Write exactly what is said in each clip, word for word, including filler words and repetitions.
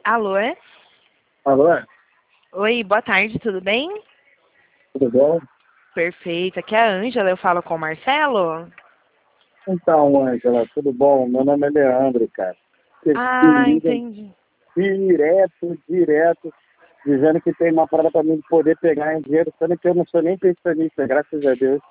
Alô? é? Alô? Oi, boa tarde, tudo bem? Tudo bom? Perfeito, aqui é a Ângela, eu falo com o Marcelo? Então, Ângela, tudo bom? Meu nome é Leandro, cara. Vocês me Ah, ligam entendi. direto, direto, dizendo que tem uma parada para mim poder pegar em dinheiro, sendo que eu não sou nem pensionista, graças a Deus.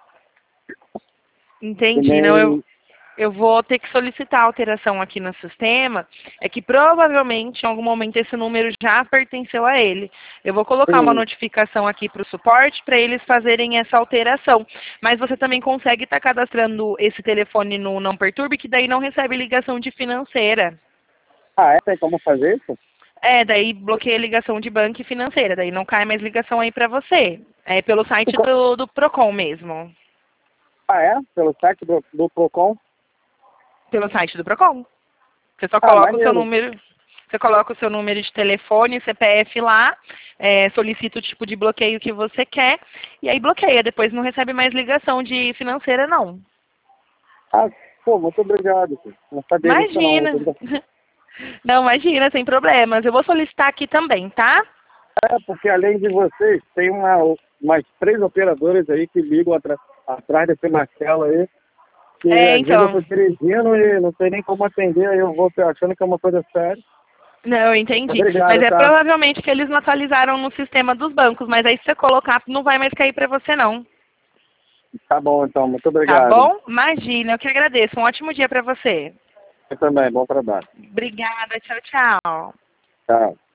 E Entendi, não, eu, nem... eu vou ter que solicitar alteração aqui no sistema, é que provavelmente em algum momento esse número já pertenceu a ele. Eu vou colocar uma Sim. notificação aqui para o suporte para eles fazerem essa alteração. Mas você também consegue estar cadastrando esse telefone no Não Perturbe, que daí não recebe ligação de financeira. Ah, é? Tem como fazer isso? É, daí bloqueia a ligação de banco e financeira, daí não cai mais ligação aí para você. É pelo E site co- do, do Procon mesmo. Ah, é? Pelo site do, do Procon? Pelo site do Procon. Você só Ah, coloca o seu maneiro. número, você coloca o seu número de telefone, C P F lá, é, solicita o tipo de bloqueio que você quer, e aí bloqueia, depois não recebe mais ligação de financeira não. Ah, pô, muito obrigado, cara. Não sabia disso não. Imagina. Não, imagina, sem problemas. Eu vou solicitar aqui também, tá? É, porque além de vocês, tem uma, umas três operadoras aí que ligam atra- atrás desse Marcelo aí, que É, às vezes eu então. estou dirigindo e não sei nem como atender, aí eu vou achando que é uma coisa séria. Não, eu entendi. Mas Obrigado, é tá? provavelmente que eles não atualizaram no sistema dos bancos, mas aí se você colocar, não vai mais cair para você não. Tá bom, então. Muito Tá obrigado. bom? Imagina, eu que agradeço. Um ótimo dia para você. Eu também. Bom trabalho. Obrigada, tchau, tchau. Tchau.